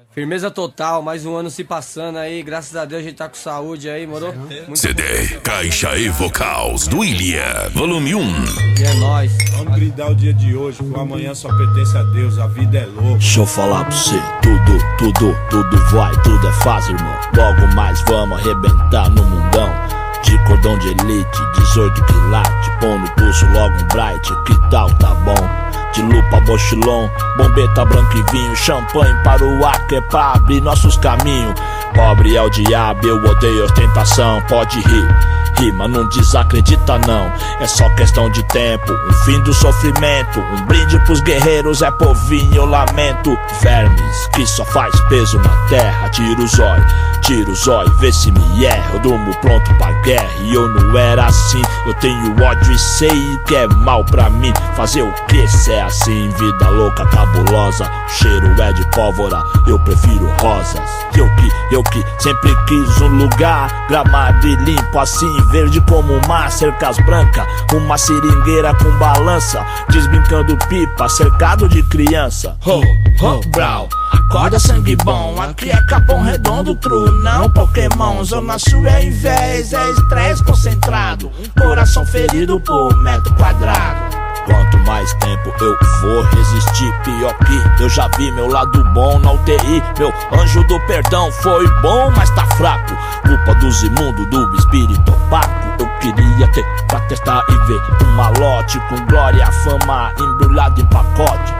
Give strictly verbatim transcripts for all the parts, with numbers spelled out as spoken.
Firmeza total, mais um ano se passando aí, graças a Deus a gente tá com saúde aí, moro? Muito C D Caixa e Vocals do William, volume um. E é nóis. Vamos brindar o dia de hoje, que o amanhã só pertence a Deus, a vida é louca. Deixa eu falar pra você, tudo, tudo, tudo vai, tudo é fácil, irmão. Logo mais vamos arrebentar no mundão. De cordão de elite, dezoito quilates, pão no pulso logo um bright, que tal, tá bom? De lupa, bochilon, bombeta, branco e vinho, champanhe para o ar que é pra abrir nossos caminhos. Pobre é o diabo, eu odeio ostentação, pode rir, rir, mas não desacredita não. É só questão de tempo, um fim do sofrimento, um brinde pros guerreiros, é povinho, eu lamento. Vermes que só faz peso na terra, tira o zóio, tira o zóio, vê se me erra. Eu durmo pronto pra guerra e eu não era assim. Eu tenho ódio e sei que é mal pra mim. Fazer o que se é assim, vida louca, cabulosa. O cheiro é de pólvora, eu prefiro rosas. Eu que, eu que sempre quis um lugar gramado e limpo assim, verde como o mar, cercas brancas, uma seringueira com balança, desbrincando pipa, cercado de criança. Ho, ho, brau, acorda sangue bom, aqui é Capão Redondo, true, não Pokémon. Zona Sul é invés, é estresse concentrado, um coração ferido por metro quadrado. Quanto mais tempo eu vou resistir, pior que eu já vi meu lado bom na U T I. Meu anjo do perdão foi bom, mas tá fraco. Culpa dos imundos, do espírito opaco. Eu queria ter pra testar e ver um malote com glória, fama embrulhado em pacote.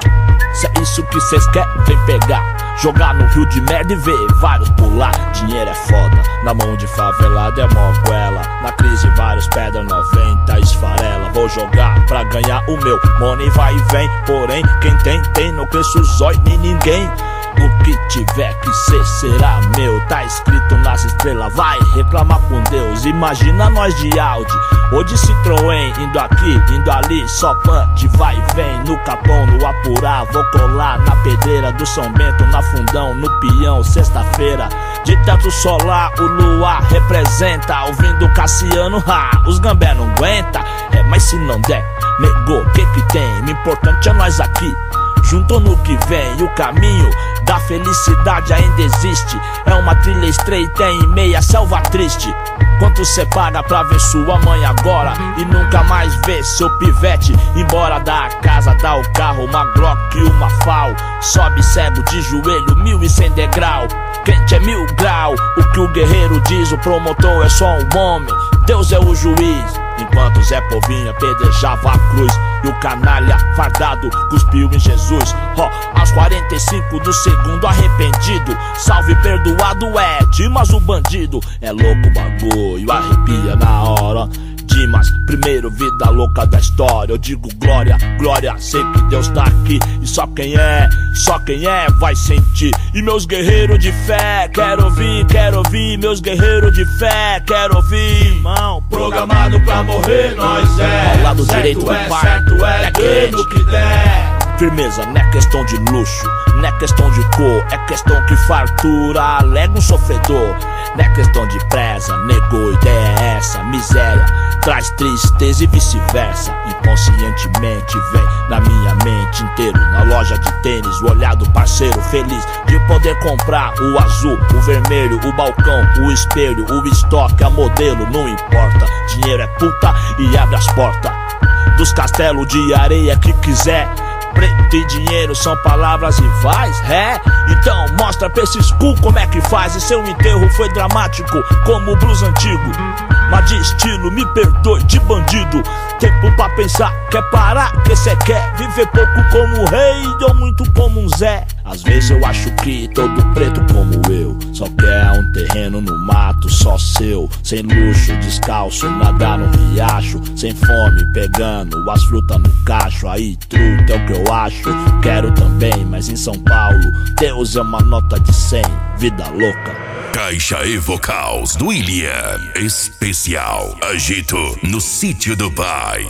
Se é isso que cês querem, vem pegar. Jogar no rio de merda e ver vários pular. Dinheiro é foda, na mão de favelada é mó goela. Na crise vários pedra, noventa esfarela. Vou jogar pra ganhar o meu, money vai e vem. Porém, quem tem, tem, não cresce o zóio nem ninguém. O que tiver que ser será meu, tá escrito nas estrelas, vai reclamar com Deus. Imagina nós de Audi ou de Citroën, indo aqui, indo ali, só pan de vai e vem. No Capão, no Apurá, vou colar na pedreira do São Bento, na Fundão, no Pião, sexta-feira. De teto solar, o luar representa, ouvindo Cassiano, ha, os gambé não aguenta. É, mas se não der, negou, o que que tem? O importante é nós aqui, junto no que vem. O caminho da felicidade ainda existe, é uma trilha estreita em meia selva triste. Quanto cê paga pra ver sua mãe agora e nunca mais ver seu pivete embora da casa, dá o carro, uma Glock e uma Fal. Sobe cego de joelho, mil e cem degrau. Quente é mil grau, o que o guerreiro diz, o promotor é só um homem, Deus é o juiz. Enquanto Zé Povinho apedrejava a cruz e o canalha fardado cuspiu em Jesus. Ó, oh, aos quarenta e cinco do segundo arrependido, salve perdoado é Dimas o bandido. É louco o bagulho, arrepia na hora. Dimas, primeiro vida louca da história. Eu digo glória, glória, sei que Deus tá aqui. E só quem é, só quem é vai sentir. E meus guerreiros de fé, quero ouvir, quero ouvir. Meus guerreiros de fé, quero ouvir, irmão. Programado pra morrer, nós é. Ao lado direito é, do pai, certo é, dando que der. Firmeza, não é questão de luxo, não é questão de cor, é questão que fartura alega um sofredor. Não é questão de presa, negou, ideia é essa. Miséria traz tristeza e vice-versa. Inconscientemente vem na minha mente inteiro. Na loja de tênis, o olhar do parceiro feliz de poder comprar o azul, o vermelho, o balcão, o espelho, o estoque, a modelo, não importa. Dinheiro é puta e abre as portas dos castelos de areia que quiser. Preto e dinheiro são palavras rivais, é? Então mostra pra esses cu como é que faz. E seu enterro foi dramático como o blues antigo, mas de estilo, me perdoe, de bandido. Tempo pra pensar, quer parar, que cê quer viver pouco como um rei ou muito como um Zé. Às vezes eu acho que todo preto como eu só quer um terreno no mato, só seu. Sem luxo, descalço, nadar no riacho, sem fome, pegando as frutas no cacho. Aí truta é o que eu acho, quero também, mas em São Paulo Deus é uma nota de cem, vida louca. Caixa e Vocals do William, especial agito no sítio do pai.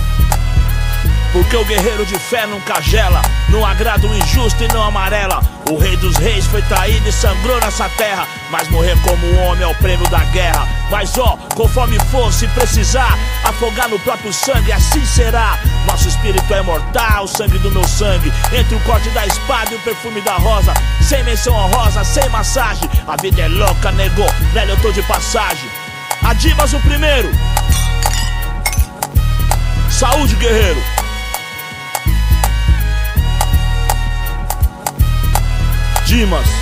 Porque o guerreiro de fé nunca gela, não agrada o injusto e não amarela. O rei dos reis foi traído e sangrou nessa terra, mas morrer como um homem é o prêmio da guerra. Mas ó, conforme for, se precisar afogar no próprio sangue, assim será. Nosso espírito é imortal, o sangue do meu sangue, entre o corte da espada e o perfume da rosa. Sem menção honrosa, sem massagem, a vida é louca, negou, velho, eu tô de passagem. A Dimas o primeiro. Saúde, guerreiro. Dimas.